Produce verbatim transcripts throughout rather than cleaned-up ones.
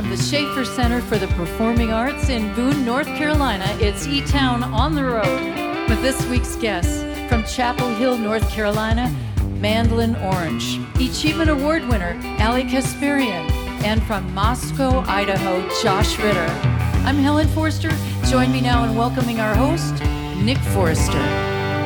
the Schaefer Center for the Performing Arts in Boone, North Carolina. It's E-Town on the Road with this week's guests from Chapel Hill, North Carolina, Mandolin Orange. Achievement Award winner, Ali Kasparian. And from Moscow, Idaho, Josh Ritter. I'm Helen Forster. Join me now in welcoming our host, Nick Forster.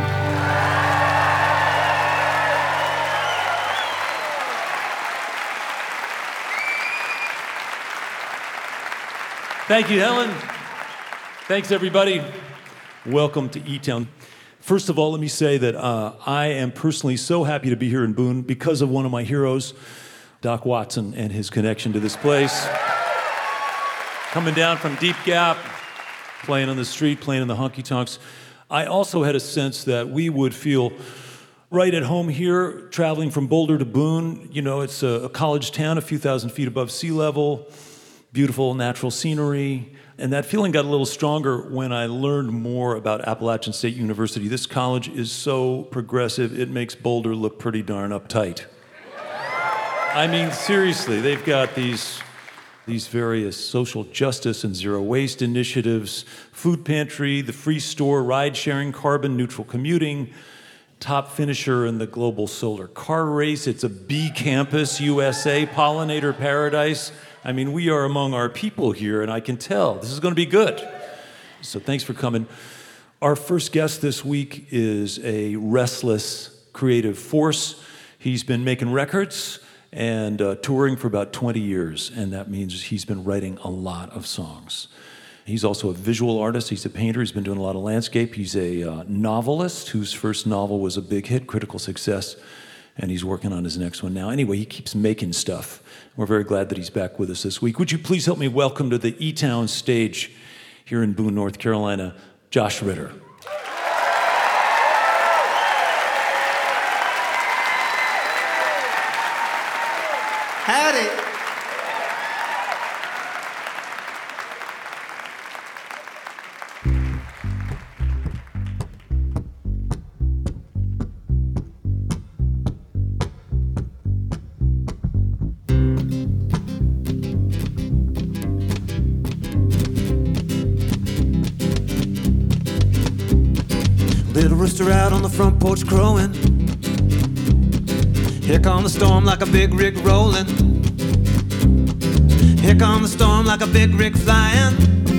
Thank you, Helen. Thanks, everybody. Welcome to E-Town. First of all, let me say that uh, I am personally so happy to be here in Boone because of one of my heroes, Doc Watson, and his connection to this place. Coming down from Deep Gap, playing on the street, playing in the honky-tonks. I also had a sense that we would feel right at home here, traveling from Boulder to Boone. You know, it's a, a college town, a few thousand feet above sea level. Beautiful natural scenery, and that feeling got a little stronger when I learned more about Appalachian State University. This college is so progressive, it makes Boulder look pretty darn uptight. I mean, seriously, they've got these, these various social justice and zero waste initiatives, food pantry, the free store, ride sharing, carbon neutral commuting, top finisher in the global solar car race. It's a bee campus, U S A, pollinator paradise. I mean, we are among our people here, and I can tell this is going to be good. So thanks for coming. Our first guest this week is a restless creative force. He's been making records and uh, touring for about twenty years, and that means he's been writing a lot of songs. He's also a visual artist. He's a painter. He's been doing a lot of landscape. He's a uh, novelist whose first novel was a big hit, critical success, and he's working on his next one now. Anyway, he keeps making stuff. We're very glad that he's back with us this week. Would you please help me welcome to the E-Town stage here in Boone, North Carolina, Josh Ritter. Howdy. Little rooster out on the front porch crowing. Here come the storm like a big rig rolling. Here come the storm like a big rig flying.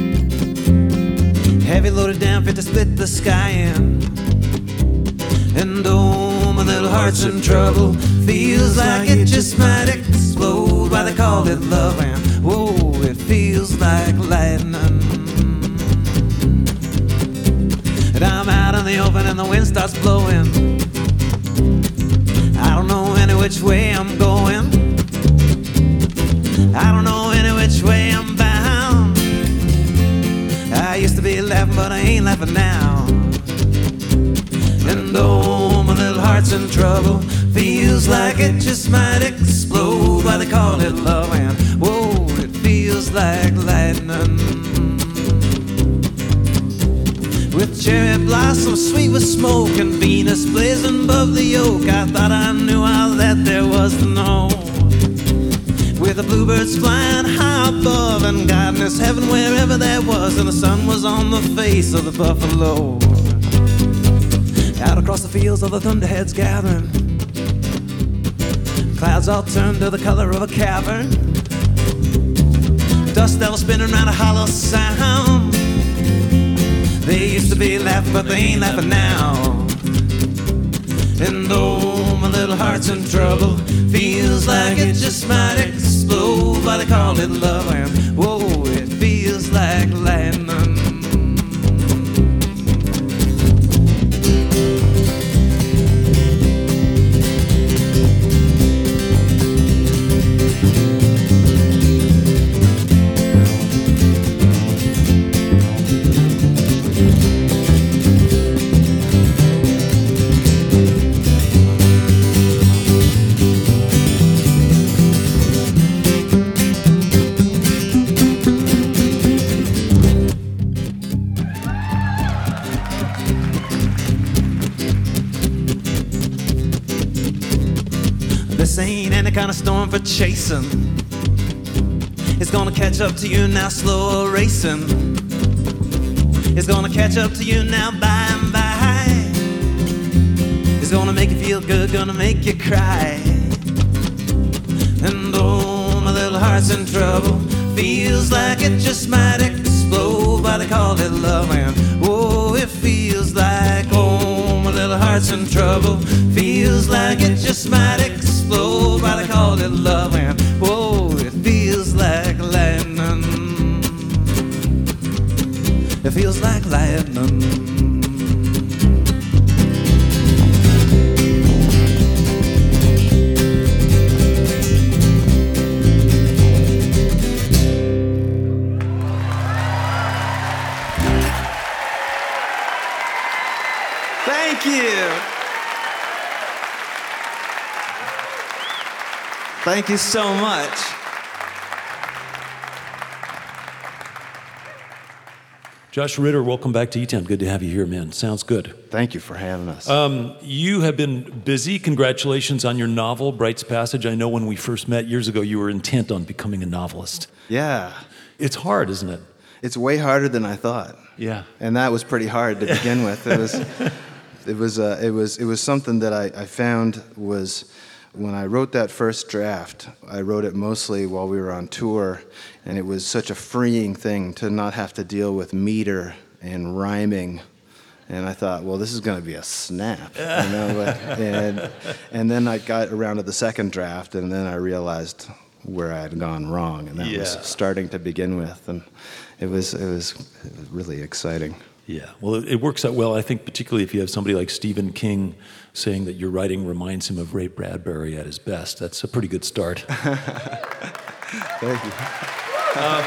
Heavy loaded down fit to split the sky in. And oh, my little heart's in trouble. Feels like it just might explode. Why they call it love, and whoa, it feels like lightning. And I'm out in the open and the wind starts blowing. I don't know any which way I'm going. I don't know any which way I'm bound. I used to be laughing, but I ain't laughing now. And oh, my little heart's in trouble. Feels like it just might explode. Why they call it love, and whoa, it feels like lightning. With cherry blossoms sweet with smoke and Venus blazing above the oak, I thought I knew all that there was to know. With the bluebirds flying high above and godness heaven wherever there was, and the sun was on the face of the buffalo. Out across the fields all the thunderheads gathering. Clouds all turned to the color of a cavern. Dust devils spinning around a hollow sound. They used to be laughing, but they ain't laughing now. And oh, my little heart's in trouble. Feels like it just might explode. Why they call it love, and whoa, it feels like lightning. This ain't any kind of storm for chasing. It's gonna catch up to you now, slow racing. It's gonna catch up to you now, by and by. It's gonna make you feel good, gonna make you cry. And oh, my little heart's in trouble. Feels like it just might explode, but they call it love. And oh, it feels like, oh, my little heart's in trouble. Feels like it just might explode, but they call it love. And oh, it feels like lightning. It feels like lightning. Thank you. Thank you so much. Josh Ritter, welcome back to E-Town. Good to have you here, man. Sounds good. Thank you for having us. Um, you have been busy. Congratulations on your novel, Bright's Passage. I know when we first met years ago, you were intent on becoming a novelist. Yeah. It's hard, isn't it? It's way harder than I thought. Yeah. And that was pretty hard to begin with. It was, it was, uh, it was, it was something that I, I found was when I wrote that first draft. I wrote it mostly while we were on tour, and it was such a freeing thing to not have to deal with meter and rhyming. And I thought, well, this is going to be a snap, you know. But, and and then I got around to the second draft, and then I realized where I had gone wrong, and that Yeah. was starting to begin with, and it was it was, it was really exciting. Yeah, well, it, it works out well, I think, particularly if you have somebody like Stephen King saying that your writing reminds him of Ray Bradbury at his best. That's a pretty good start. Thank you. Um,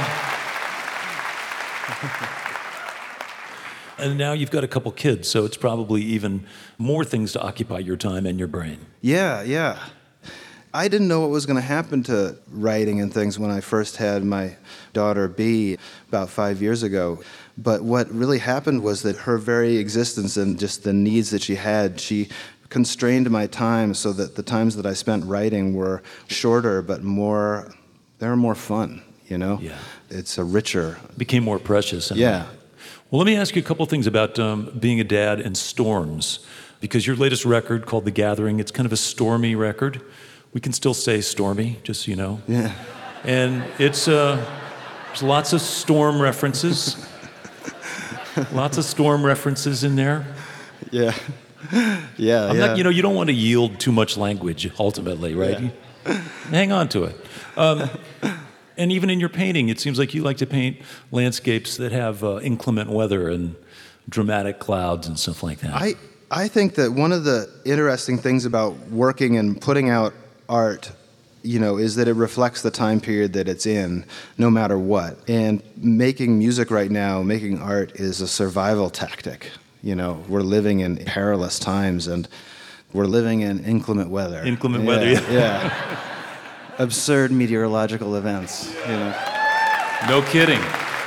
and now you've got a couple kids, so it's probably even more things to occupy your time and your brain. Yeah, yeah. I didn't know what was going to happen to writing and things when I first had my daughter B about five years ago. But what really happened was that her very existence and just the needs that she had, she constrained my time so that the times that I spent writing were shorter but more, they were more fun, you know? Yeah. It's a richer... Became more precious. in a Yeah. way. Well, let me ask you a couple things about um, being a dad and storms, because your latest record called The Gathering, it's kind of a stormy record. We can still say stormy, just so you know. Yeah. And it's, uh, there's lots of storm references. Lots of storm references in there. Yeah. Yeah, I'm yeah. not, you know, you don't want to yield too much language, ultimately, right? Yeah. You hang on to it. Um, and even in your painting, it seems like you like to paint landscapes that have uh, inclement weather and dramatic clouds and stuff like that. I, I think that one of the interesting things about working and putting out art, you know, is that it reflects the time period that it's in, no matter what. And making music right now, making art is a survival tactic. You know, we're living in perilous times, and we're living in inclement weather. Inclement yeah, weather, yeah. yeah. Absurd meteorological events, you know. No kidding.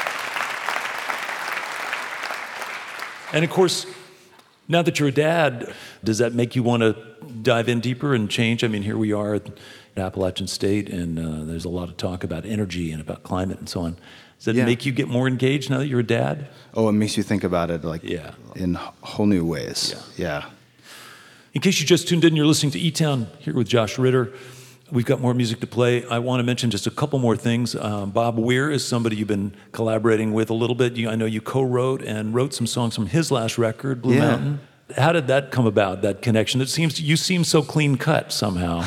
And of course, now that you're a dad, does that make you want to dive in deeper and change? I mean, here we are at Appalachian State, and uh, there's a lot of talk about energy and about climate and so on. Does that Yeah. make you get more engaged now that you're a dad? Oh, it makes you think about it like Yeah. in whole new ways. Yeah. In case you just tuned in, you're listening to E-Town here with Josh Ritter. We've got more music to play. I want to mention just a couple more things. Um, Bob Weir is somebody you've been collaborating with a little bit. You, I know you co-wrote and wrote some songs from his last record, Blue Yeah. Mountain. How did that come about, that connection? It seems you seem so clean cut somehow.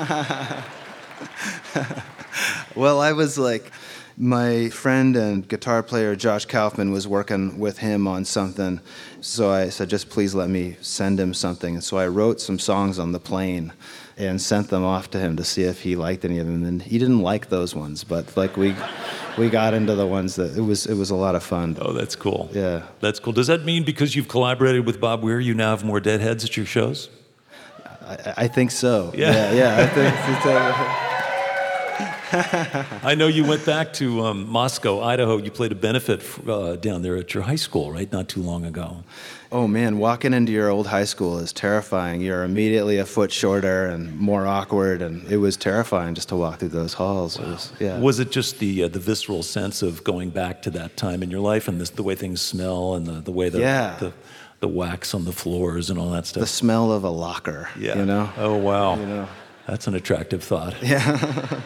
Well, I was like, my friend and guitar player Josh Kaufman was working with him on something, so I said, just please let me send him something. And so I wrote some songs on the plane and sent them off to him to see if he liked any of them. And he didn't like those ones, but like we we got into the ones that it was it was a lot of fun. Oh, that's cool. Yeah. That's cool. Does that mean because you've collaborated with Bob Weir, you now have more Deadheads at your shows? I, I think so. Yeah. Yeah, yeah I think it's, uh, I know you went back to um, Moscow, Idaho. You played a benefit uh, down there at your high school, right? Not too long ago. Oh man, walking into your old high school is terrifying. You're immediately a foot shorter and more awkward, and it was terrifying just to walk through those halls. Wow. It was, yeah. Was it just the uh, the visceral sense of going back to that time in your life, and this, the way things smell, and the, the way the, yeah. the the wax on the floors and all that stuff? The smell of a locker. Yeah. You know. Oh wow. You know. That's an attractive thought. Yeah.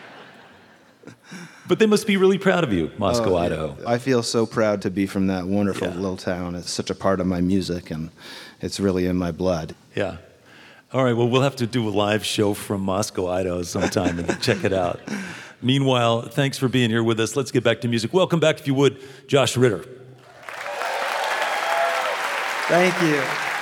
But they must be really proud of you, Moscow, oh, yeah. Idaho. I feel so proud to be from that wonderful yeah. little town. It's such a part of my music, and it's really in my blood. Yeah. All right, well, we'll have to do a live show from Moscow, Idaho sometime and check it out. Meanwhile, thanks for being here with us. Let's get back to music. Welcome back, if you would, Josh Ritter. Thank you.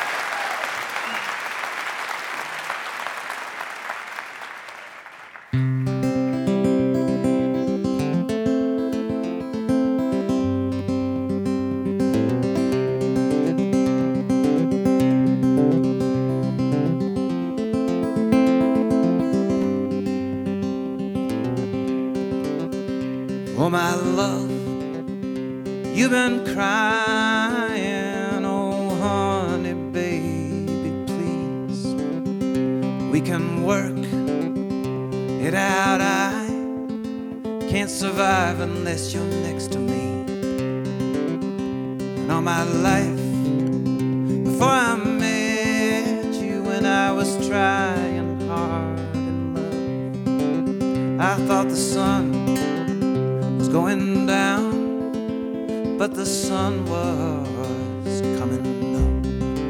Oh, my love, you've been crying. Oh, honey, baby, please. We can work it out. I can't survive unless you're next to me. And all my life, before I met you, when I was trying hard in love, I thought the sun going down, but the sun was coming up.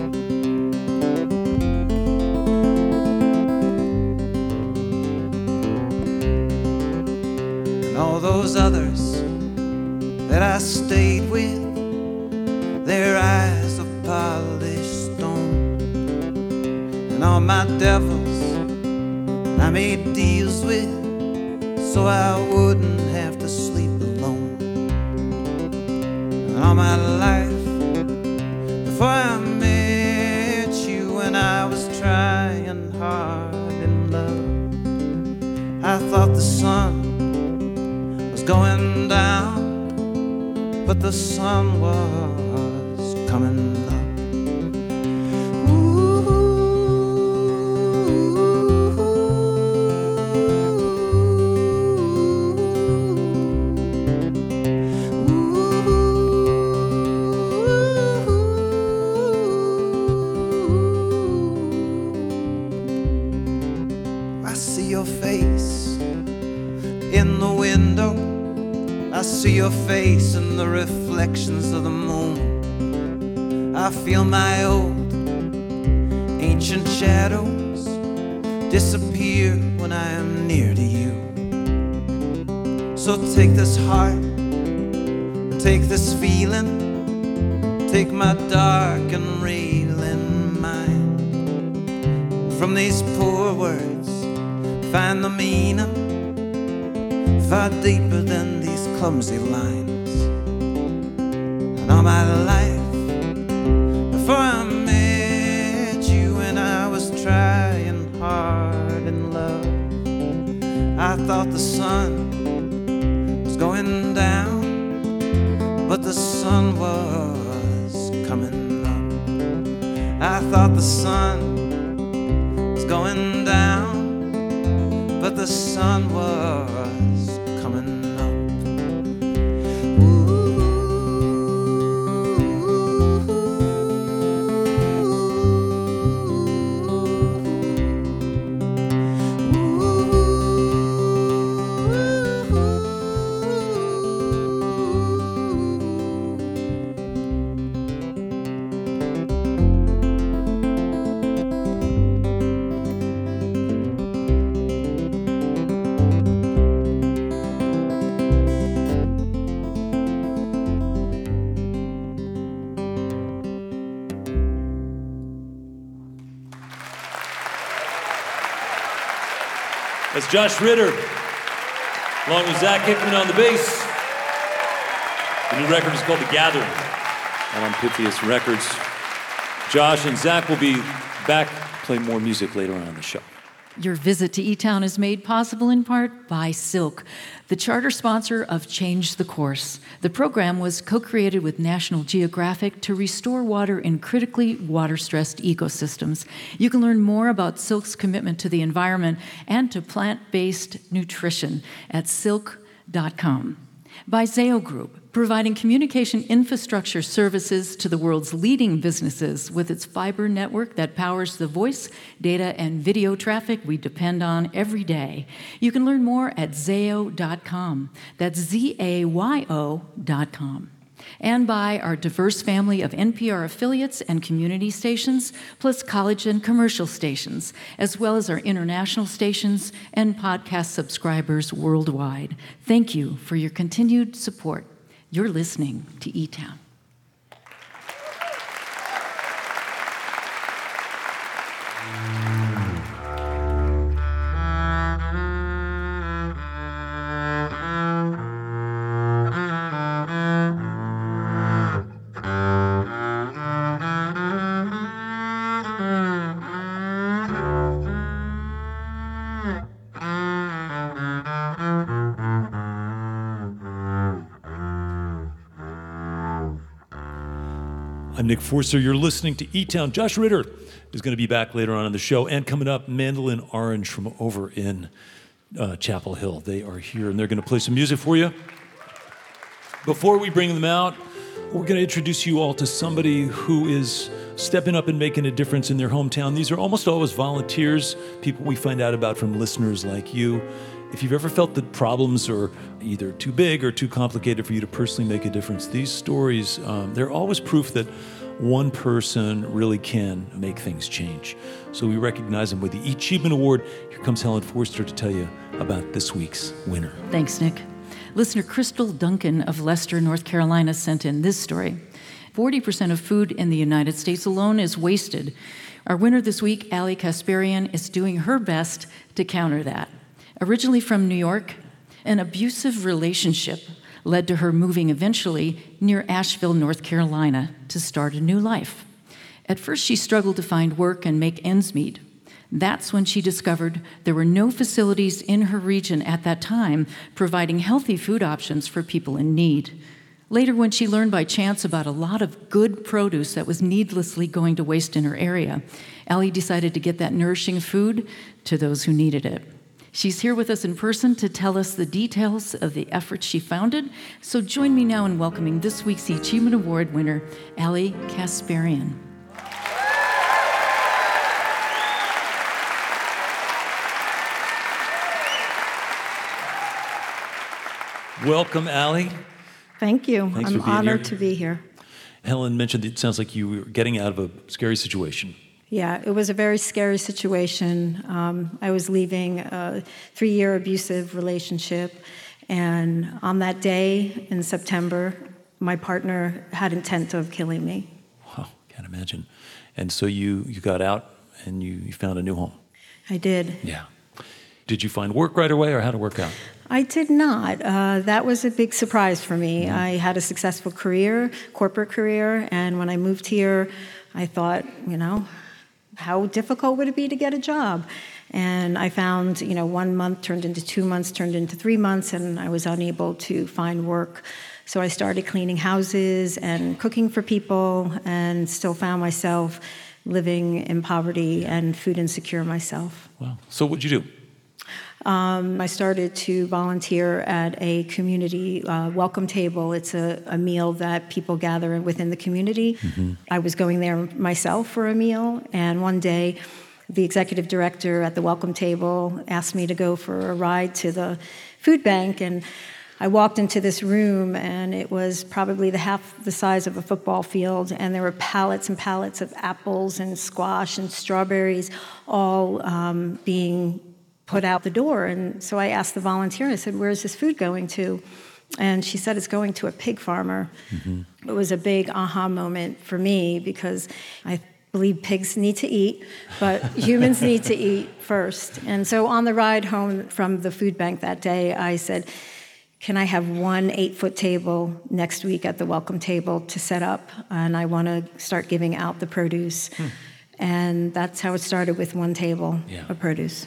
And all those others that I stayed with, their eyes of polished stone. And all my devils I made deals with, so I wouldn't have to sleep alone. And all my life, before I met you, when I was trying hard in love, I thought the sun was going down, but the sun was coming up. See your face in the reflections of the moon. I feel my old ancient shadows disappear when I am near to you. So take this heart, take this feeling, take my dark and railing mind. From these poor words, find the meaning far deeper than these clumsy lines. And all my life, before I met you, when I was trying hard in love, I thought the sun was going down, but the sun was coming up. I thought the sun was going down, but the sun was coming up. That's Josh Ritter, along with Zach Hickman on the bass. The new record is called The Gathering, and on Pythias Records. Josh and Zach will be back playing more music later on in the show. Your visit to E-Town is made possible in part by Silk, the charter sponsor of Change the Course. The program was co-created with National Geographic to restore water in critically water-stressed ecosystems. You can learn more about Silk's commitment to the environment and to plant-based nutrition at silk dot com. By Zayo Group, providing communication infrastructure services to the world's leading businesses with its fiber network that powers the voice, data, and video traffic we depend on every day. You can learn more at zayo dot com. That's Z A Y O dot com. And by our diverse family of N P R affiliates and community stations, plus college and commercial stations, as well as our international stations and podcast subscribers worldwide. Thank you for your continued support. You're listening to E-Town. I'm Nick Forster. You're listening to E-Town. Josh Ritter is going to be back later on in the show. And coming up, Mandolin Orange from over in uh, Chapel Hill. They are here, and they're going to play some music for you. Before we bring them out, we're going to introduce you all to somebody who is stepping up and making a difference in their hometown. These are almost always volunteers, people we find out about from listeners like you. If you've ever felt that problems are either too big or too complicated for you to personally make a difference, these stories, um, they're always proof that one person really can make things change. So we recognize them with the Achievement Award. Here comes Helen Forster to tell you about this week's winner. Thanks, Nick. Listener Crystal Duncan of Leicester, North Carolina, sent in this story. forty percent of food in the United States alone is wasted. Our winner this week, Ali Kasparian, is doing her best to counter that. Originally from New York, an abusive relationship led to her moving eventually near Asheville, North Carolina, to start a new life. At first, she struggled to find work and make ends meet. That's when she discovered there were no facilities in her region at that time providing healthy food options for people in need. Later, when she learned by chance about a lot of good produce that was needlessly going to waste in her area, Ali decided to get that nourishing food to those who needed it. She's here with us in person to tell us the details of the efforts she founded. So join me now in welcoming this week's Achievement Award winner, Ali Kasparian. Welcome, Ali. Thank you. Thanks I'm for being honored here. to be here. Helen mentioned it sounds like you were getting out of a scary situation. Yeah, it was a very scary situation. Um, I was leaving a three-year abusive relationship, and on that day in September, my partner had intent of killing me. Wow, can't imagine. And so you, you got out and you, you found a new home. I did. Yeah. Did you find work right away, or how'd it work out? I did not. Uh, that was a big surprise for me. Mm-hmm. I had a successful career, corporate career, and when I moved here, I thought, you know, how difficult would it be to get a job? And I found, you know, one month turned into two months, turned into three months, and I was unable to find work. So I started cleaning houses and cooking for people, and still found myself living in poverty and food insecure myself. Wow. So what'd you do? Um, I started to volunteer at a community uh, welcome table. It's a, a meal that people gather within the community. Mm-hmm. I was going there myself for a meal, and one day the executive director at the welcome table asked me to go for a ride to the food bank, and I walked into this room, and it was probably the half the size of a football field, and there were pallets and pallets of apples and squash and strawberries all um, being put out the door. And so I asked the volunteer, I said, where's this food going to? And she said, it's going to a pig farmer. Mm-hmm. It was a big aha moment for me, because I believe pigs need to eat, but humans need to eat first. And so on the ride home from the food bank that day, I said, can I have one eight-foot table next week at the welcome table to set up? And I want to start giving out the produce. Hmm. And that's how it started, with one table yeah. of produce.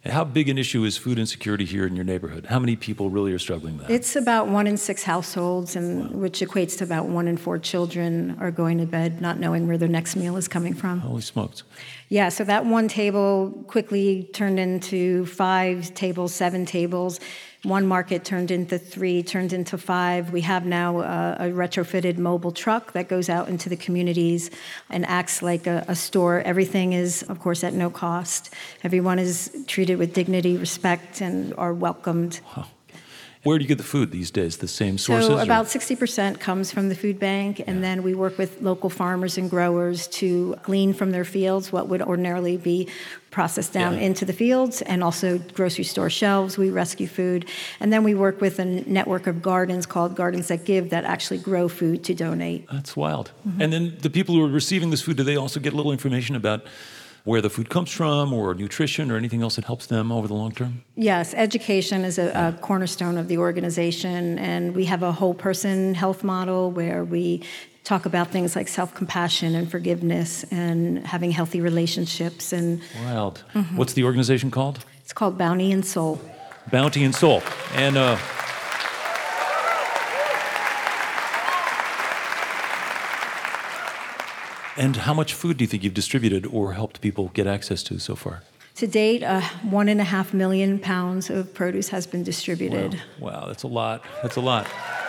How big an issue is food insecurity here in your neighborhood? How many people really are struggling with that? It's about one in six households, and wow. which equates to about one in four children are going to bed not knowing where their next meal is coming from. Holy smokes. Yeah, so that one table quickly turned into five tables, seven tables. One market turned into three, turned into five. We have now a, a retrofitted mobile truck that goes out into the communities and acts like a, a store. Everything is, of course, at no cost. Everyone is treated with dignity, respect, and are welcomed. Wow. Where do you get the food these days? The same sources? So about or? sixty percent comes from the food bank, and yeah. then we work with local farmers and growers to glean from their fields what would ordinarily be processed down yeah. into the fields, and also grocery store shelves. We rescue food. And then we work with a network of gardens called Gardens That Give that actually grow food to donate. That's wild. Mm-hmm. And then the people who are receiving this food, do they also get a little information about where the food comes from or nutrition or anything else that helps them over the long term? Yes, education is a, a cornerstone of the organization, and we have a whole person health model where we talk about things like self-compassion and forgiveness and having healthy relationships. And wild. Mm-hmm. What's the organization called? It's called Bounty and Soul. Bounty and Soul. And uh, and how much food do you think you've distributed or helped people get access to so far? To date, uh, one and a half million pounds of produce has been distributed. Wow, wow, that's a lot. That's a lot.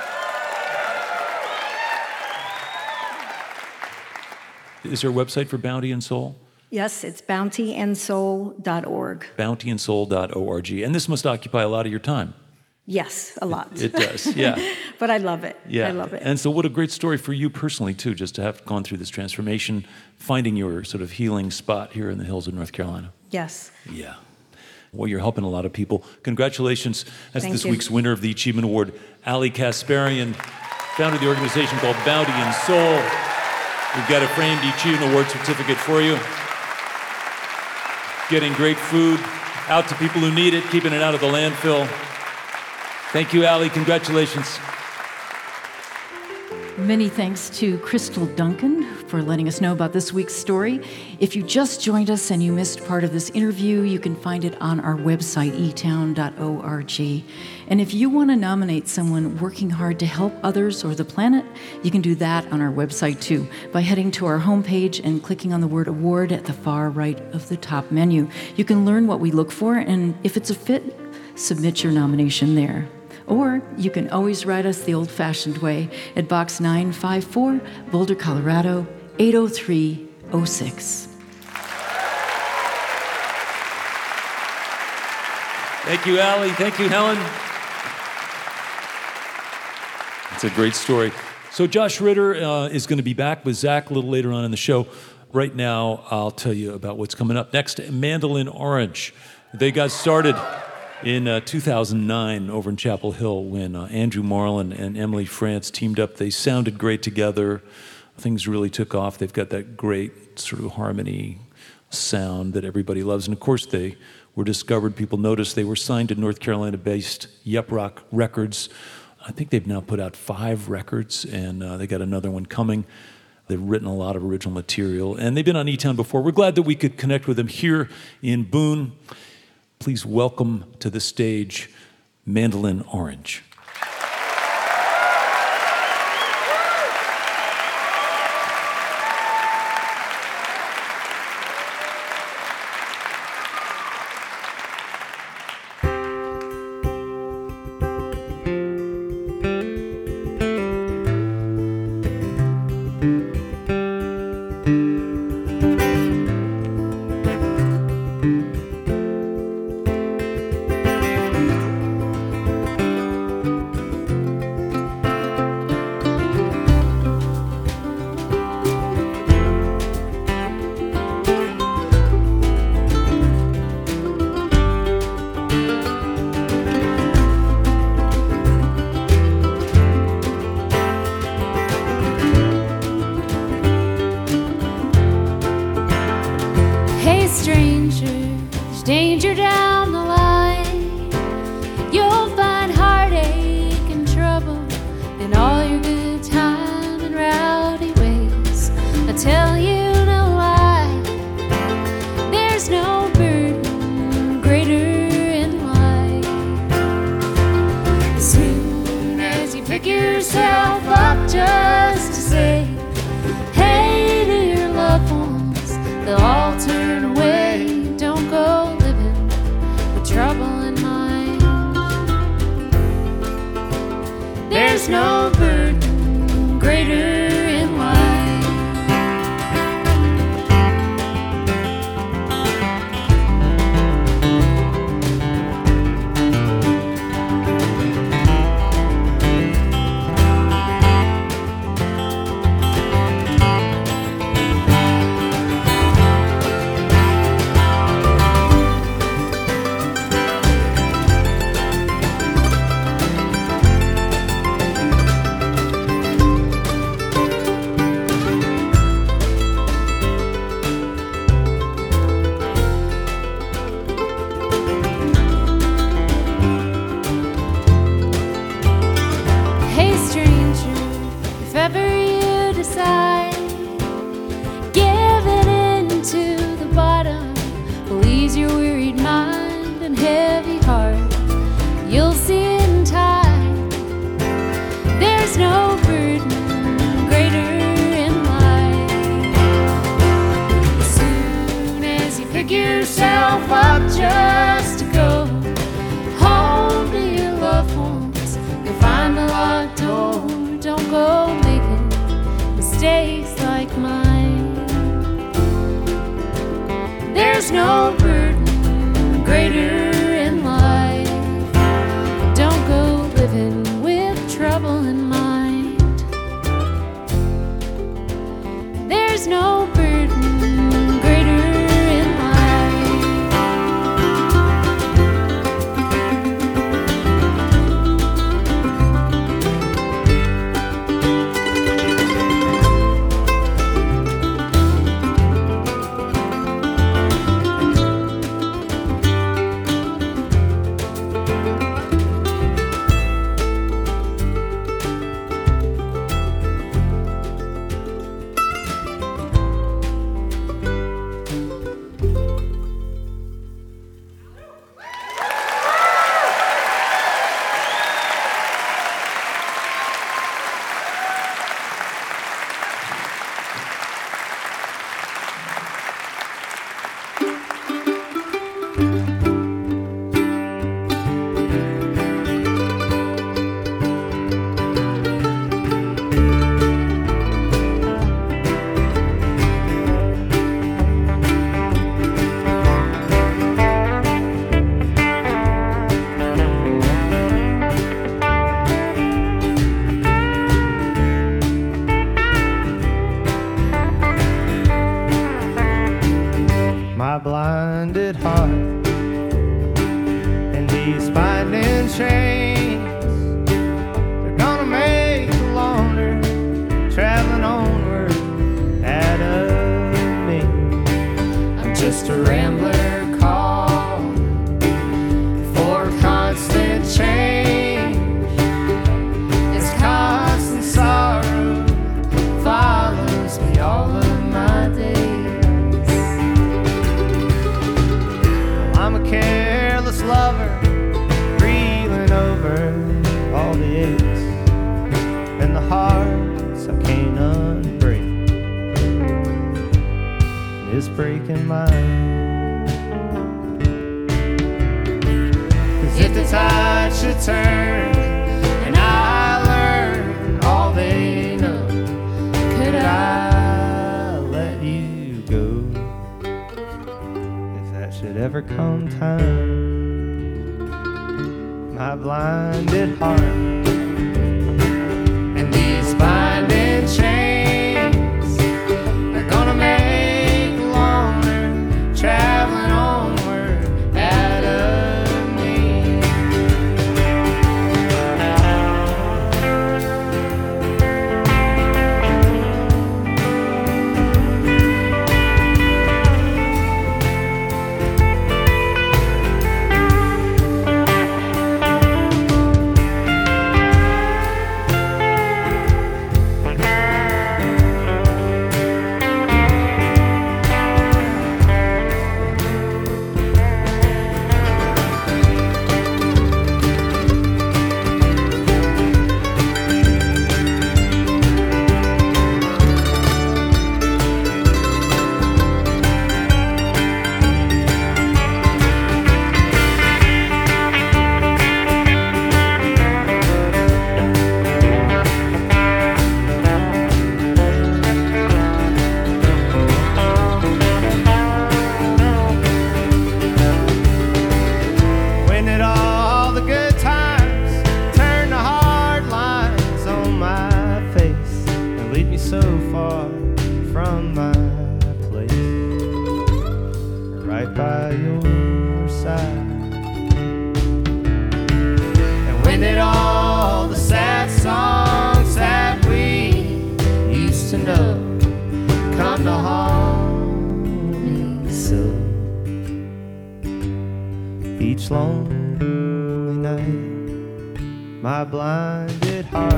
Is there a website for Bounty and Soul? Yes, it's bounty and soul dot org. bounty and soul dot org. And this must occupy a lot of your time. Yes, a lot. It, it does, yeah. But I love it. Yeah. I love it. And so what a great story for you personally, too, just to have gone through this transformation, finding your sort of healing spot here in the hills of North Carolina. Yes. Yeah. Well, you're helping a lot of people. Congratulations. That's Thank this you. week's winner of the Achievement Award, Ali Kasparian, founded the organization called Bounty and Soul. We've got a framed Achievement Award certificate for you. Getting great food out to people who need it, keeping it out of the landfill. Thank you, Ali. Congratulations. Many thanks to Crystal Duncan for letting us know about this week's story. If you just joined us and you missed part of this interview, you can find it on our website, e town dot org. And if you want to nominate someone working hard to help others or the planet, you can do that on our website too, by heading to our homepage and clicking on the word award at the far right of the top menu. You can learn what we look for, and if it's a fit, submit your nomination there. Or you can always write us the old-fashioned way at Box nine five four, Boulder, Colorado, eight oh three oh six. Thank you, Ali. Thank you, Helen. It's a great story. So Josh Ritter uh, is going to be back with Zach a little later on in the show. Right now, I'll tell you about what's coming up next. Mandolin Orange. They got started in uh, two thousand nine over in Chapel Hill when uh, Andrew Marlin and Emily France teamed up. They sounded great together. Things really took off. They've got that great sort of harmony sound that everybody loves. And of course, they were discovered. People noticed they were signed to North Carolina-based Yep Rock Records. I think they've now put out five records, and uh, they got another one coming. They've written a lot of original material, and they've been on E-Town before. We're glad that we could connect with them here in Boone. Please welcome to the stage Mandolin Orange. no burden greater in life. Hey stranger, if ever you decide giving in to the bottom will ease your wearied mind and heavy heart, you'll see in time there's no burden greater in life. As soon as you pick yourself up just to go home to your loved ones, you'll find a locked door. Don't go making mistakes like mine. There's no burden greater in life. Don't go living with trouble in mind. There's no burden greater in life. My blinded heart and these binding chains, they're gonna make the loner traveling onward out of me. I'm just a rambler calling for constant change. It's constant sorrow follows me all of my days. I'm a careless lover, reeling over all the aches and the hearts I can't unbreak. It's breaking mine. 'Cause if the tide should turn and I learn all they know, could I let you go? If that should ever come time, my blinded heart and these binding chains, they're gonna make the loner traveling onward out of me. far from my place, right by your side. And when did all the sad songs that we used to know come to haunt me so? Each lonely night, my blinded heart,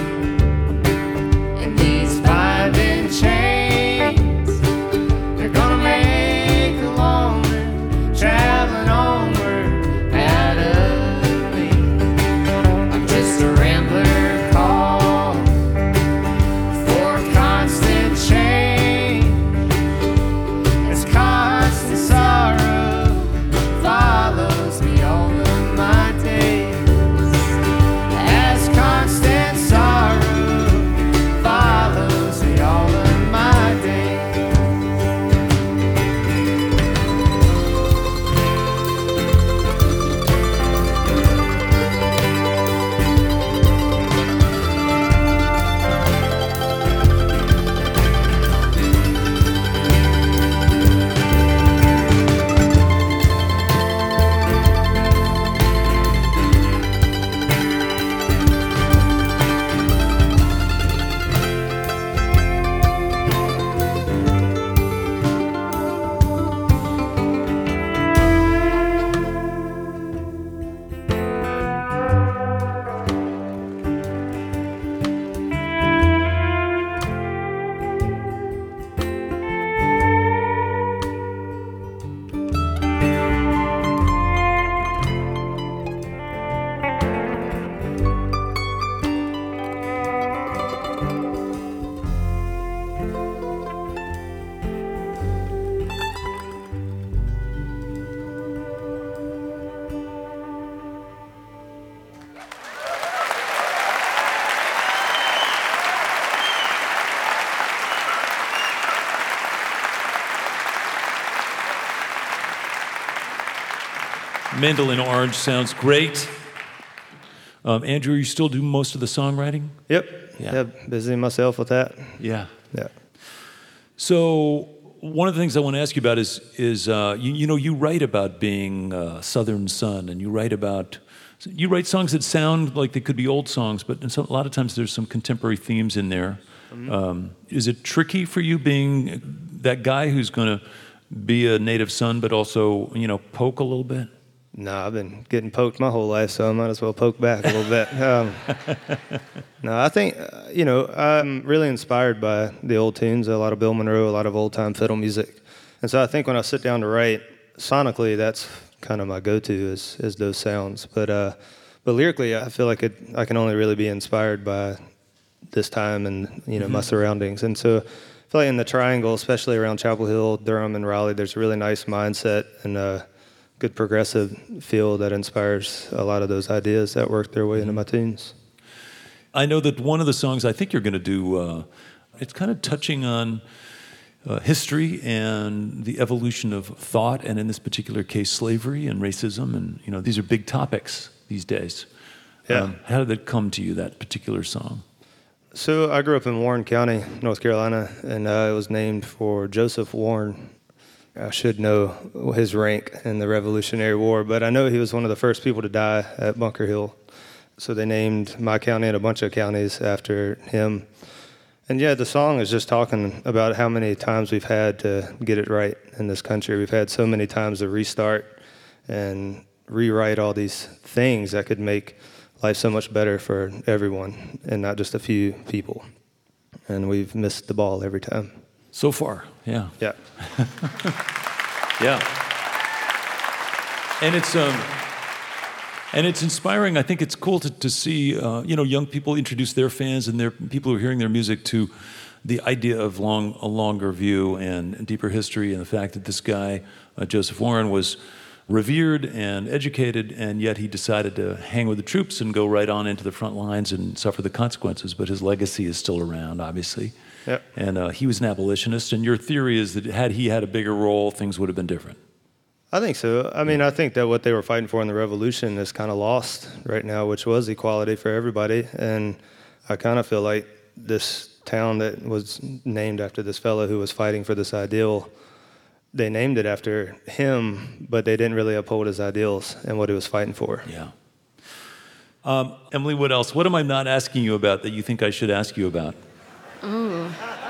and these binding chains, they're gonna make a loner traveling onward out of me. I'm just a rambler called for constant change. It's constant sorrow follows me all of my days. As constant sorrow follows me all of my days. Mandolin Orange sounds great. Um, Andrew, you still do most of the songwriting? Yep. Yeah. Yeah. Busy myself with that. Yeah. Yeah. So one of the things I want to ask you about is, is uh, you, you know, you write about being a Southern son, and you write about, you write songs that sound like they could be old songs, but in some, a lot of times there's some contemporary themes in there. Mm-hmm. Um, is it tricky for you being that guy who's going to be a native son, but also, you know, poke a little bit? No, I've been getting poked my whole life, so I might as well poke back a little bit. Um, no, I think, uh, you know, I'm really inspired by the old tunes, a lot of Bill Monroe, a lot of old-time fiddle music. And so I think when I sit down to write, sonically, that's kind of my go-to is, is those sounds. But uh, but lyrically, I feel like it, I can only really be inspired by this time and, you know, mm-hmm. my surroundings. And so I feel like in the Triangle, especially around Chapel Hill, Durham, and Raleigh, there's a really nice mindset and uh good progressive feel that inspires a lot of those ideas that work their way into my tunes. I know that one of the songs I think you're going to do, uh, it's kind of touching on uh, history and the evolution of thought, and in this particular case, slavery and racism, and you know these are big topics these days. Yeah. Um, how did it come to you, that particular song? So I grew up in Warren County, North Carolina, and uh, it was named for Joseph Warren. I should know his rank in the Revolutionary War, but I know he was one of the first people to die at Bunker Hill. So they named my county and a bunch of counties after him. And yeah, the song is just talking about how many times we've had to get it right in this country. We've had so many times to restart and rewrite all these things that could make life so much better for everyone and not just a few people. And we've missed the ball every time. So far, yeah. Yeah. Yeah. And it's um, and it's inspiring. I think it's cool to, to see uh, you know young people introduce their fans and their people who are hearing their music to the idea of long a longer view and deeper history, and the fact that this guy uh, Joseph Warren was revered and educated, and yet he decided to hang with the troops and go right on into the front lines and suffer the consequences. But his legacy is still around, obviously. Yep. And uh, he was an abolitionist, and your theory is that had he had a bigger role, things would have been different. I think so. I mean, I think that what they were fighting for in the Revolution is kind of lost right now, which was equality for everybody. And I kind of feel like this town that was named after this fellow who was fighting for this ideal. They named it after him, but they didn't really uphold his ideals and what he was fighting for. Yeah. Um, Emily, what else? What am I not asking you about that you think I should ask you about? Ooh.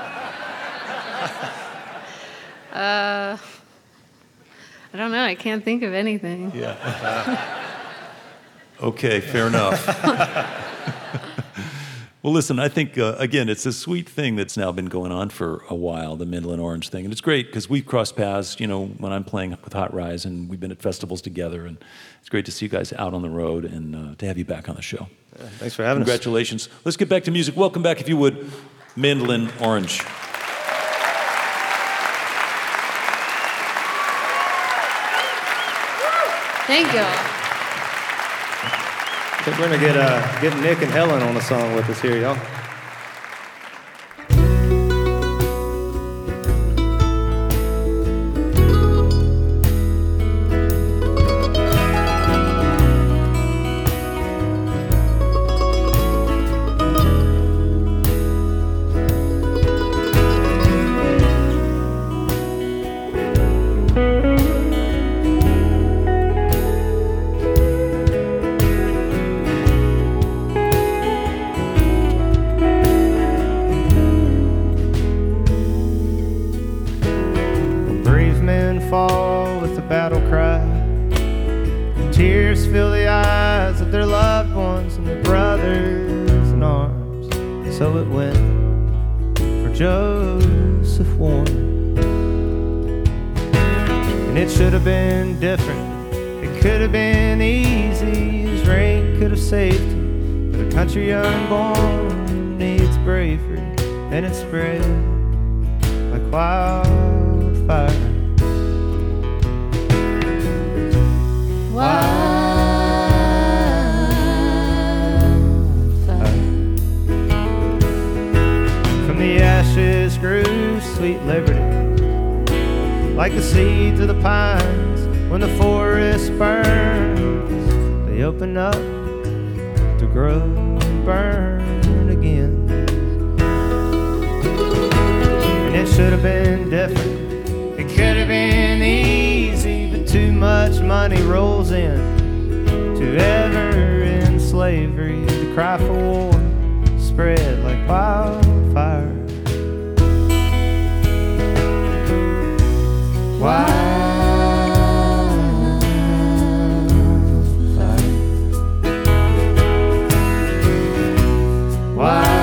uh, I don't know. I can't think of anything. Yeah. Okay, fair enough. Well, listen, I think, uh, again, it's a sweet thing that's now been going on for a while, the Mandolin Orange thing. And it's great because we've crossed paths, you know, when I'm playing with Hot Rise, and we've been at festivals together. And it's great to see you guys out on the road and uh, to have you back on the show. Yeah, thanks for having Congratulations. us. Congratulations. Let's get back to music. Welcome back, if you would, Mandolin Orange. Thank you. I think we're going to get uh, get Nick and Helen on the song with us here, y'all. Fall with the battle cry. Tears fill the eyes of their loved ones and their brothers in arms. So it went for Joseph Warren. And it should have been different. It could have been easy. His rank could have saved him. But a country unborn needs bravery, and it spread like wildfire. From the ashes grew sweet liberty, like the seeds of the pines when the forest burns. They open up to grow and burn again. And it should have been different. It could have been easy. Too much money rolls in to ever end slavery. The cry for war spread like wildfire. Wildfire. Wildfire.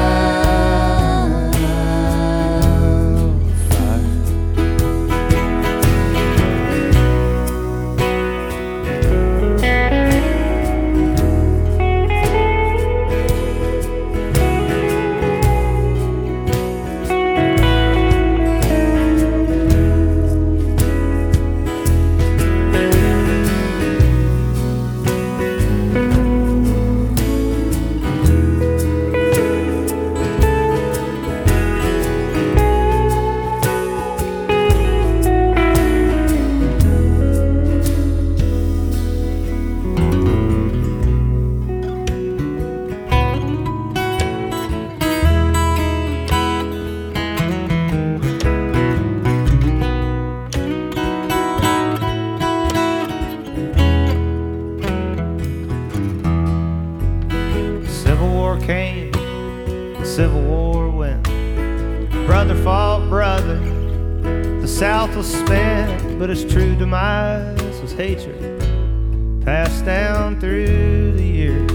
Came, the Civil War went. Brother fought brother. The South was spent, but its true demise was hatred, passed down through the years.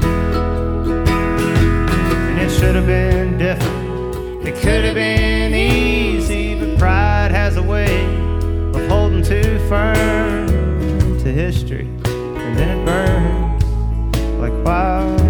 And it should have been different. It could have been easy, but pride has a way of holding too firm to history, and then it burns like wildfire.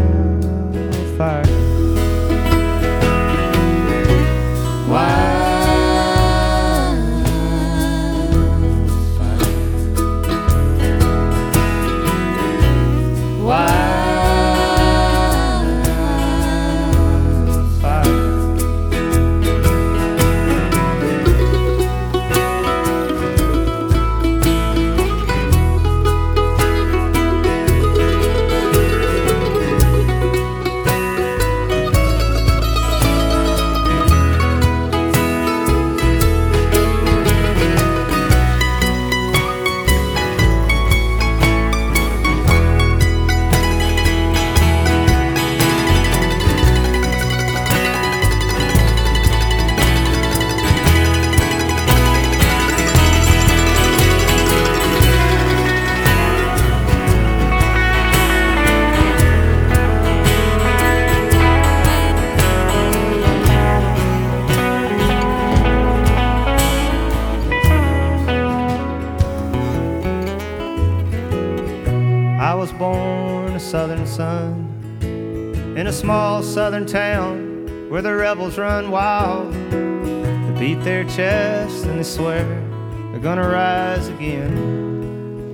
setting sun in a small southern town where the rebels run wild. They beat their chests and they swear they're gonna rise again.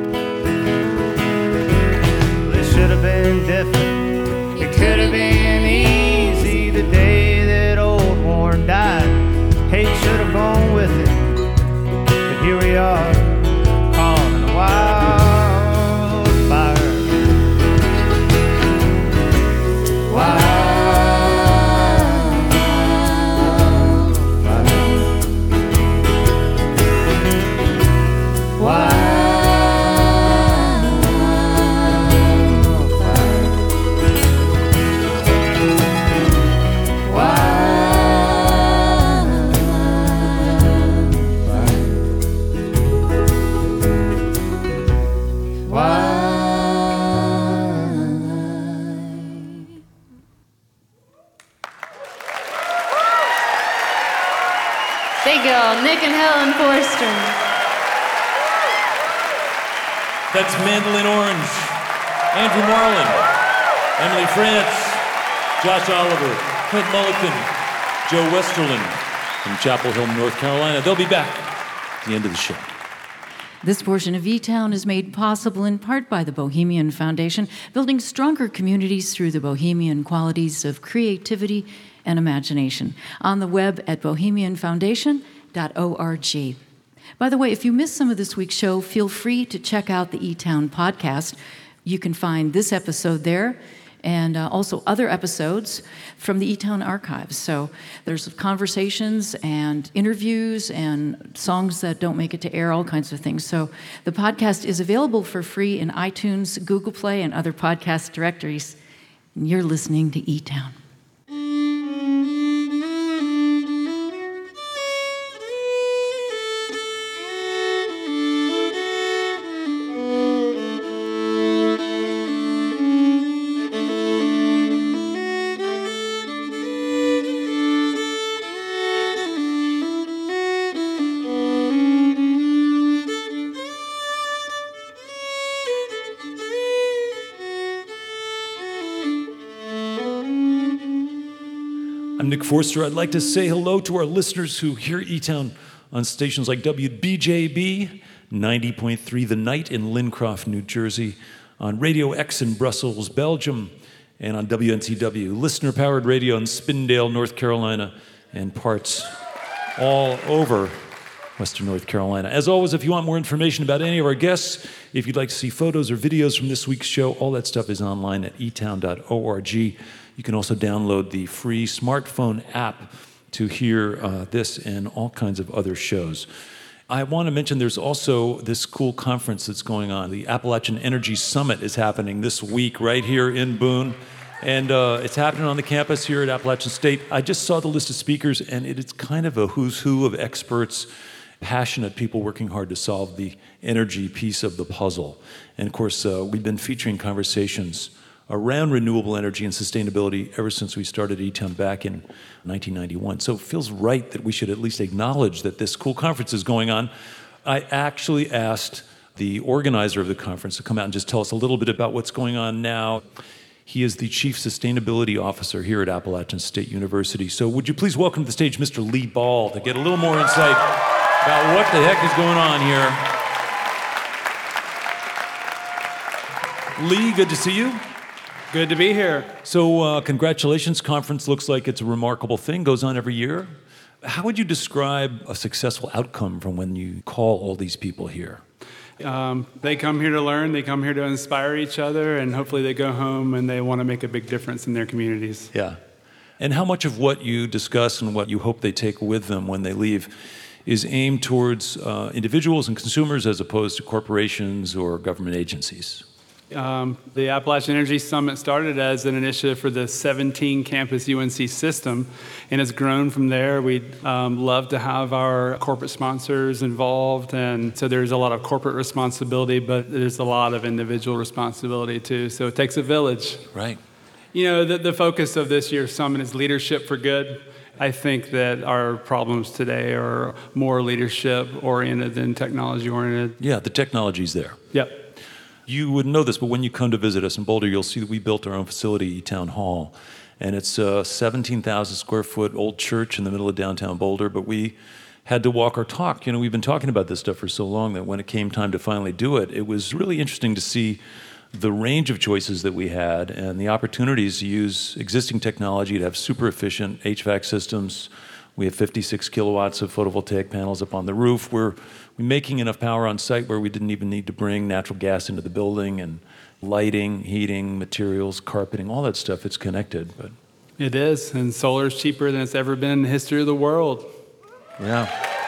They should have been different. It could have been easy the day that old Warren died. Hate should have gone with it, but here we are, caught in a wildfire. Wildfire. Wildfire. Thank y'all, Nick and Helen Forster. That's Mandolin Orange, Andrew Marlin, Emily France, Josh Oliver, Clint Mulliken, Joe Westerlin from Chapel Hill, North Carolina. They'll be back at the end of the show. This portion of E-Town is made possible in part by the Bohemian Foundation, building stronger communities through the Bohemian qualities of creativity and imagination. On the web at bohemian foundation dot org. By the way, if you missed some of this week's show, feel free to check out the E-Town podcast. You can find this episode there and uh, also other episodes from the E-Town archives. So there's conversations and interviews and songs that don't make it to air, all kinds of things. So the podcast is available for free in iTunes, Google Play, and other podcast directories. And you're listening to E-Town. I'm Nick Forster. I'd like to say hello to our listeners who hear E-Town on stations like W B J B, ninety point three The Night in Lincroft, New Jersey, on Radio X in Brussels, Belgium, and on W N C W, listener-powered radio in Spindale, North Carolina, and parts all over Western North Carolina. As always, if you want more information about any of our guests, if you'd like to see photos or videos from this week's show, all that stuff is online at e town dot org. You can also download the free smartphone app to hear uh, this and all kinds of other shows. I want to mention there's also this cool conference that's going on. The Appalachian Energy Summit is happening this week right here in Boone. And uh, it's happening on the campus here at Appalachian State. I just saw the list of speakers, and it is kind of a who's who of experts, passionate people working hard to solve the energy piece of the puzzle. And of course, uh, we've been featuring conversations around renewable energy and sustainability ever since we started E-Town back in nineteen ninety-one. So it feels right that we should at least acknowledge that this cool conference is going on. I actually asked the organizer of the conference to come out and just tell us a little bit about what's going on now. He is the Chief Sustainability Officer here at Appalachian State University. So would you please welcome to the stage Mister Lee Ball to get a little more insight about what the heck is going on here. Lee, good to see you. Good to be here. So uh, congratulations. Conference looks like it's a remarkable thing, goes on every year. How would you describe a successful outcome from when you call all these people here? Um, they come here to learn, they come here to inspire each other, and hopefully they go home and they want to make a big difference in their communities. Yeah. And how much of what you discuss and what you hope they take with them when they leave is aimed towards uh, individuals and consumers as opposed to corporations or government agencies? Um, the Appalachian Energy Summit started as an initiative for the seventeen campus U N C system and has grown from there. We'd um, love to have our corporate sponsors involved, and so there's a lot of corporate responsibility, but there's a lot of individual responsibility too. So it takes a village. Right. You know, the, the focus of this year's summit is leadership for good. I think that our problems today are more leadership oriented than technology oriented. Yeah, the technology's there. Yep. You wouldn't know this, but when you come to visit us in Boulder, you'll see that we built our own facility, E-Town Hall. And it's a seventeen thousand square foot old church in the middle of downtown Boulder, but we had to walk our talk. You know, we've been talking about this stuff for so long that when it came time to finally do it, it was really interesting to see the range of choices that we had and the opportunities to use existing technology to have super efficient H V A C systems. We have fifty-six kilowatts of photovoltaic panels up on the roof. We're, we're making enough power on site where we didn't even need to bring natural gas into the building, and lighting, heating, materials, carpeting, all that stuff, it's connected. But It is, and solar is cheaper than it's ever been in the history of the world. yeah.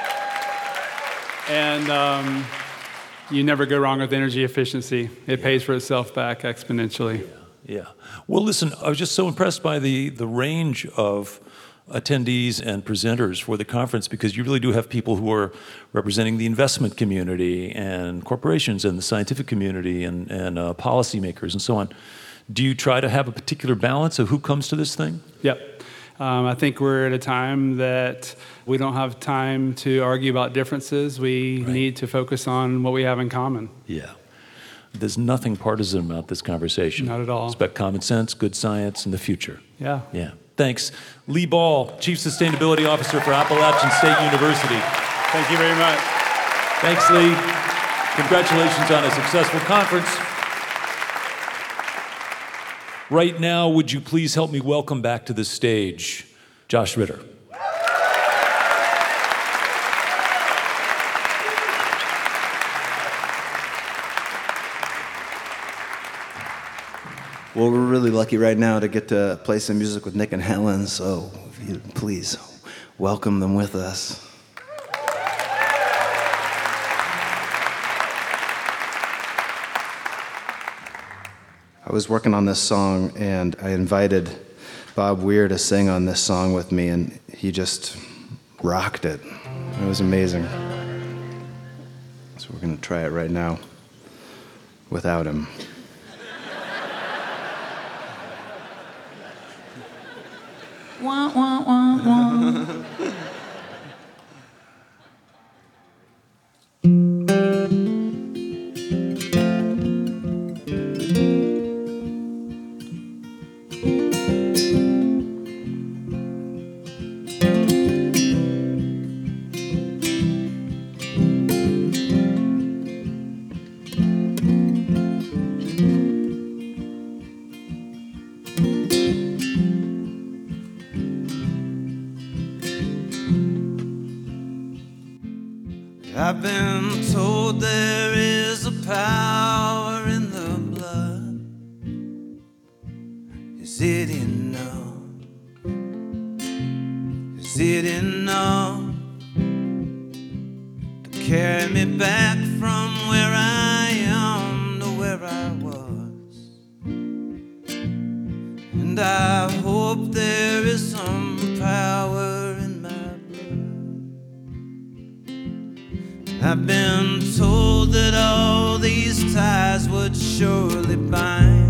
And um, you never go wrong with energy efficiency. It pays for itself back exponentially. Yeah. Well, listen, I was just so impressed by the, the range of attendees and presenters for the conference, because you really do have people who are representing the investment community and corporations and the scientific community and, and uh, policymakers and so on. Do you try to have a particular balance of who comes to this thing? Yep. Um, I think we're at a time that we don't have time to argue about differences. We Right. need to focus on what we have in common. Yeah. There's nothing partisan about this conversation. Not at all. It's about common sense, good science, and the future. Yeah. Yeah. Thanks. Lee Ball, Chief Sustainability Officer for Appalachian State University. Thank you very much. Thanks, Lee. Congratulations on a successful conference. Right now, would you please help me welcome back to the stage Josh Ritter. Well, we're really lucky right now to get to play some music with Nick and Helen, so if you please welcome them with us. I was working on this song, and I invited Bob Weir to sing on this song with me, and he just rocked it. It was amazing. So we're going to try it right now without him. Wah, wah, wah, wah. I've been told there is a power in the blood. Is it enough? Is it enough to carry me back from where I am to where I was? And I hope there is some power in my I've been told that all these ties would surely bind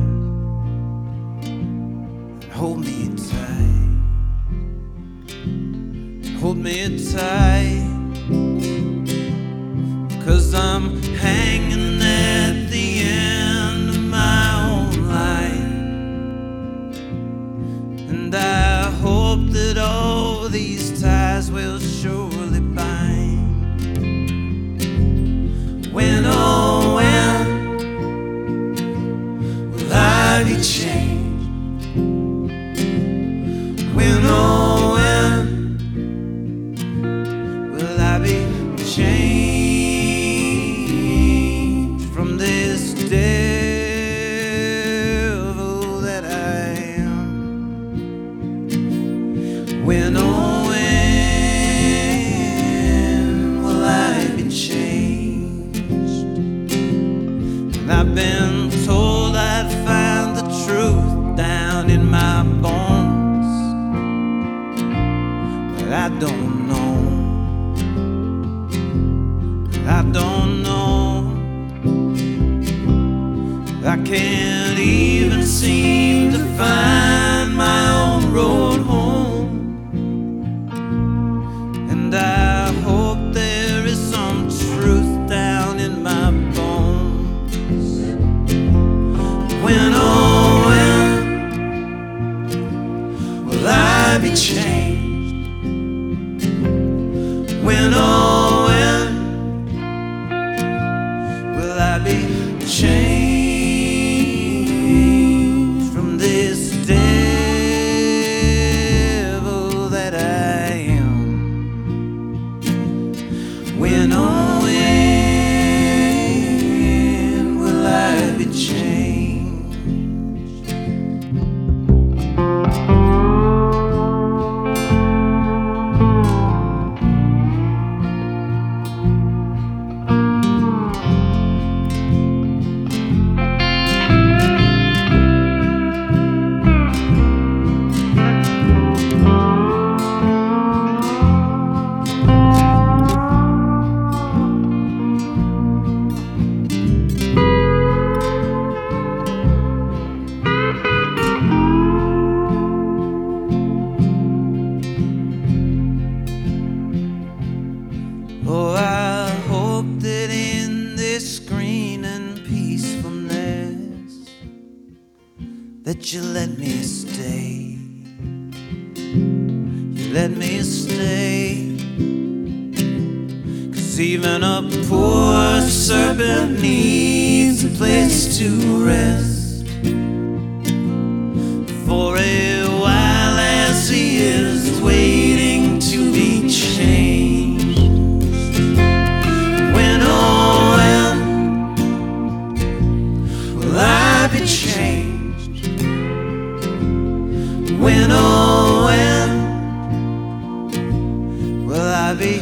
and hold me tight, hold me tight, 'cause I'm hanging at the end of my own life, and I hope that all these ties will surely bind. When, oh, when will I be changed? When, oh, when will I be changed from this devil that I am? When, oh, when will I be changed? I've been told I'd find the truth down in my bones, but I don't know, I don't know, I can't even seem to find my own road home, and I hope there is some truth down in my bones. I be changed? When, oh, when will I be changed from this devil that I am? When, oh, when will I be changed? Oh, I hope that in this green and peacefulness that you let me stay. You let me stay. 'Cause even a poor serpent needs a place to rest for a while as he is waiting to be changed. When, oh, when will I be changed? When, oh, when will I be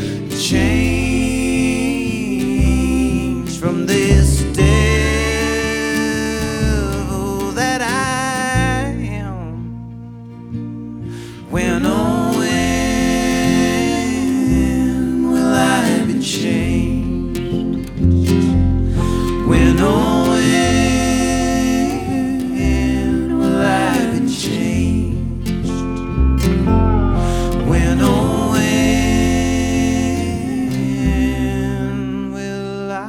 changed from this devil that I am? When, oh, when will I be changed? When, oh, when will I be changed? When, oh, when will I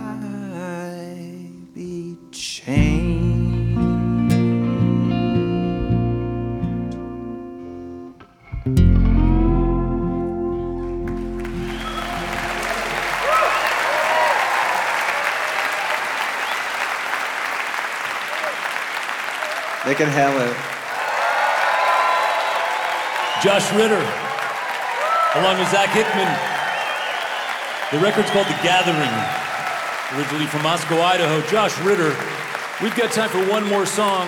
be changed? They can handle it. Josh Ritter, along with Zach Hickman. The record's called The Gathering, originally from Moscow, Idaho. Josh Ritter. We've got time for one more song.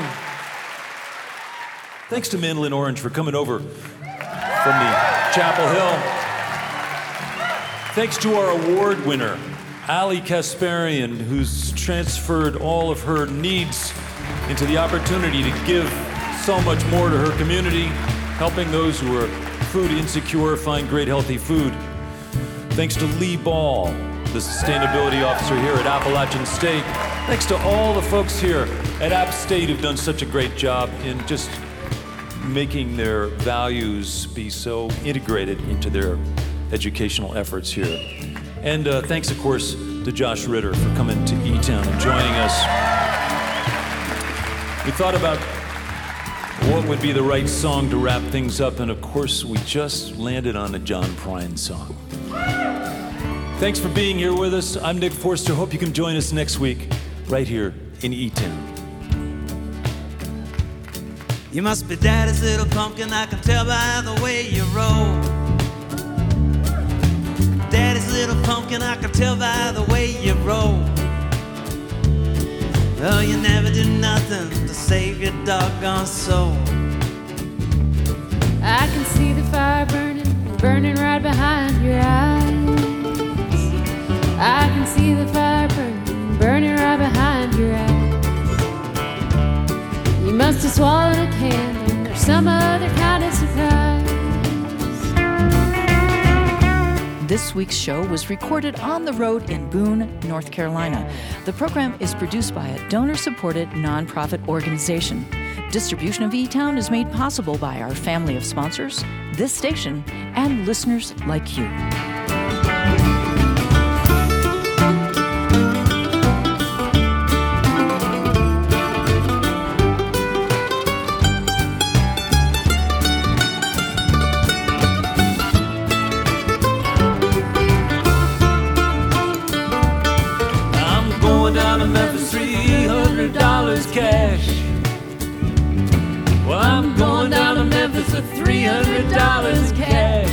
Thanks to Mandolin Orange for coming over from the Chapel Hill. Thanks to our award winner, Ali Kasparian, who's transferred all of her needs into the opportunity to give so much more to her community, helping those who are food insecure find great healthy food. Thanks to Lee Ball, the sustainability officer here at Appalachian State. Thanks to all the folks here at App State who've done such a great job in just making their values be so integrated into their educational efforts here. And uh, thanks, of course, to Josh Ritter for coming to E-Town and joining us. We thought about what would be the right song to wrap things up, and of course, we just landed on a John Prine song. Thanks for being here with us. I'm Nick Forster. Hope you can join us next week, right here in E-Town. You must be daddy's little pumpkin, I can tell by the way you roll. Daddy's little pumpkin, I can tell by the way you roll. Oh, you never do nothing to save your doggone soul. I can see the fire burning, burning right behind your eyes. I can see the fire burning, burning right behind your eyes. You must have swallowed a candle or some other kind of surprise. This week's show was recorded on the road in Boone, North Carolina. The program is produced by a donor-supported nonprofit organization. Distribution of E-Town is made possible by our family of sponsors, this station, and listeners like you. dollars cash. Well, I'm going down to Memphis with three hundred dollars cash.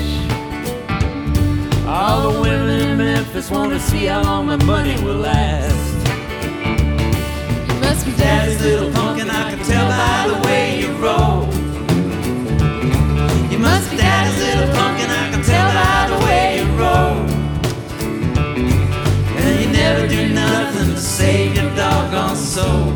All the women in Memphis want to see how long my money will last. You must be Daddy's little punk, and I can tell by the way you roll. You must be Daddy's little punk, and I can tell by the way you roll. And you never do nothing to save your doggone soul.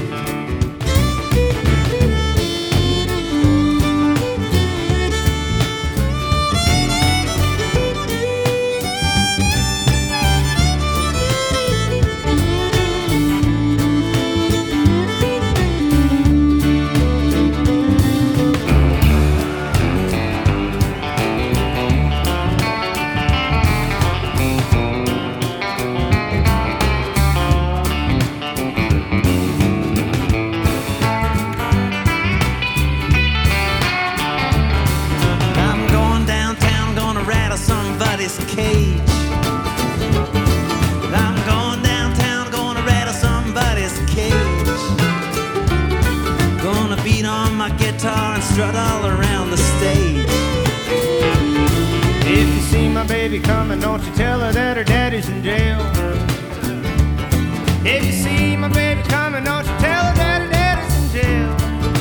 Cage. I'm going downtown, gonna rattle somebody's cage. Gonna beat on my guitar and strut all around the stage. If you see my baby coming, don't you tell her that her daddy's in jail. If you see my baby coming, don't you tell her that her daddy's in jail.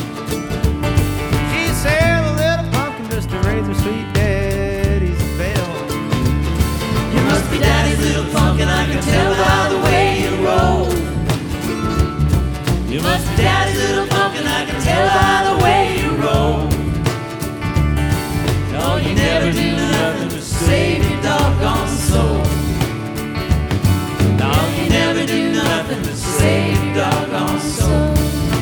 She said a little pumpkin just to raise her sweet daddy's bell. You must be Daddy's little punk, and I can tell by the way you roll. You must be Daddy's little punk, and I can tell by the way you roll. No, you never do nothing to save your doggone soul. No, you never do nothing to save your doggone soul.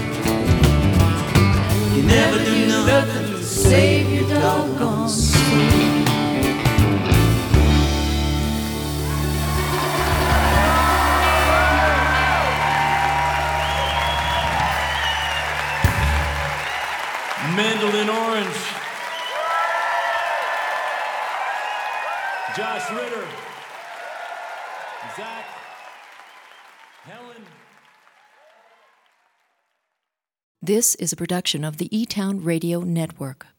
You never do nothing to save your doggone soul. Mandolin Orange. Josh Ritter. Zach. Helen. This is a production of the E-Town Radio Network.